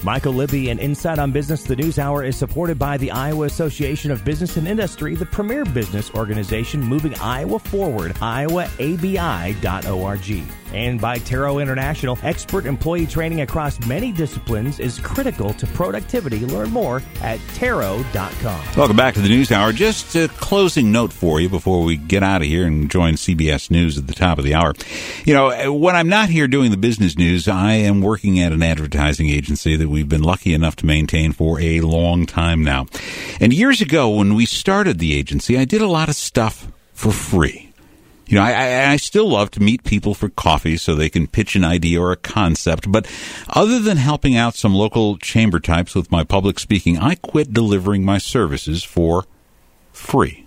Michael Libby and Insight on Business, the News Hour, is supported by the Iowa Association of Business and Industry, the premier business organization moving Iowa forward, iowaabi.org. And by Taro International, expert employee training across many disciplines is critical to productivity. Learn more at taro.com. Welcome back to the News Hour. Just a closing note for you before we get out of here and join CBS News at the top of the hour. You know, when I'm not here doing the business news, I am working at an advertising agency that we've been lucky enough to maintain for a long time now. And years ago, when we started the agency, I did a lot of stuff for free. You know, I still love to meet people for coffee so they can pitch an idea or a concept. But other than helping out some local chamber types with my public speaking, I quit delivering my services for free.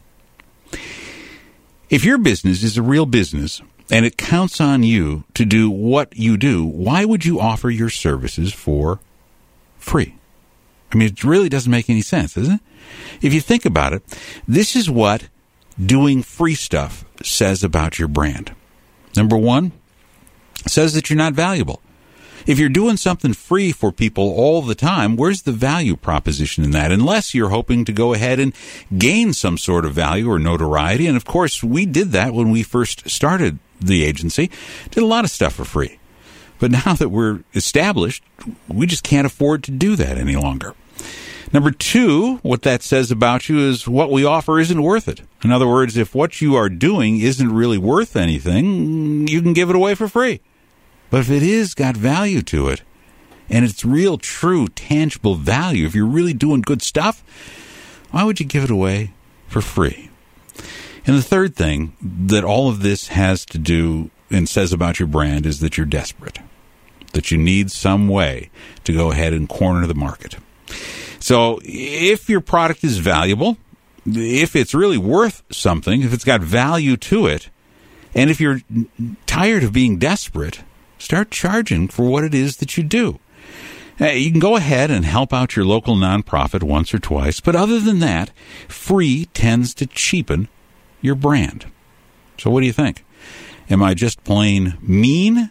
If your business is a real business and it counts on you to do what you do, why would you offer your services for free? I mean, it really doesn't make any sense, does it? If you think about it, this is what doing free stuff says about your brand. Number one, it says that you're not valuable. If you're doing something free for people all the time, where's the value proposition in that? Unless you're hoping to go ahead and gain some sort of value or notoriety. And of course, we did that when we first started the agency. Did a lot of stuff for free. But now that we're established, we just can't afford to do that any longer. Number two, what that says about you is what we offer isn't worth it. In other words, if what you are doing isn't really worth anything, you can give it away for free. But if it is got value to it, and it's real, true, tangible value, if you're really doing good stuff, why would you give it away for free? And the third thing that all of this has to do and says about your brand is that you're desperate, that you need some way to go ahead and corner the market. So if your product is valuable, if it's really worth something, if it's got value to it, and if you're tired of being desperate, start charging for what it is that you do. You can go ahead and help out your local nonprofit once or twice, but other than that, free tends to cheapen your brand. So what do you think? Am I just plain mean?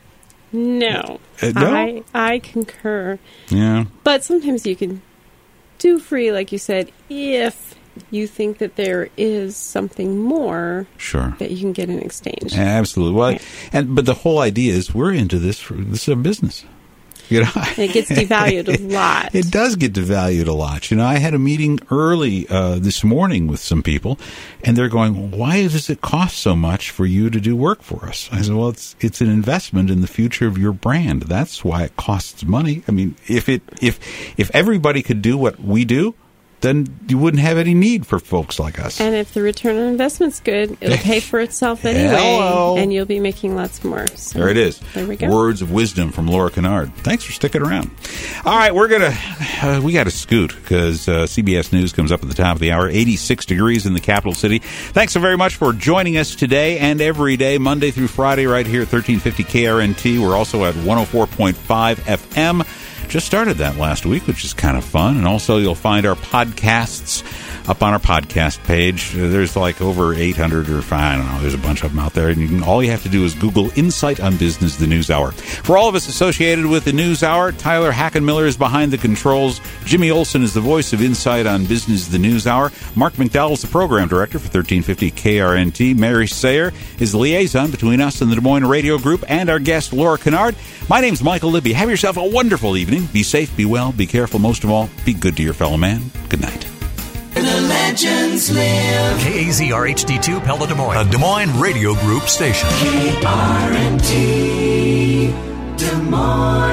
No. No? I concur. Yeah. But sometimes you can do free, like you said, if you think that there is something more that you can get in exchange. Absolutely. Well, but the whole idea is we're into this. This is a business. You know, it gets devalued a lot. It does get devalued a lot. You know, I had a meeting early this morning with some people, and they're going, "Why does it cost so much for you to do work for us?" I said, "Well, it's an investment in the future of your brand. That's why it costs money. I mean, if everybody could do what we do, then you wouldn't have any need for folks like us. And if the return on investment's good, it'll pay for itself anyway, and you'll be making lots more." So, there it is. There we go. Words of wisdom from Laura Kennard. Thanks for sticking around. All right, we got to scoot because CBS News comes up at the top of the hour. 86 degrees in the capital city. Thanks so very much for joining us today and every day, Monday through Friday, right here at 1350 KRNT. We're also at 104.5 FM. Just started that last week, which is kind of fun. And also you'll find our podcasts up on our podcast page. There's like over 800 or I don't know, there's a bunch of them out there. And all you have to do is Google Insight on Business, the News Hour. For all of us associated with the News Hour, Tyler Hackenmiller is behind the controls. Jimmy Olsen is the voice of Insight on Business, the News Hour. Mark McDowell is the program director for 1350 KRNT. Mary Sayer is the liaison between us and the Des Moines Radio Group, and our guest, Laura Kennard. My name's Michael Libby. Have yourself a wonderful evening. Be safe, be well, be careful. Most of all, be good to your fellow man. Good night. The legends live. KAZR HD2 Pella Des Moines, a Des Moines Radio Group station. KRNT Des Moines.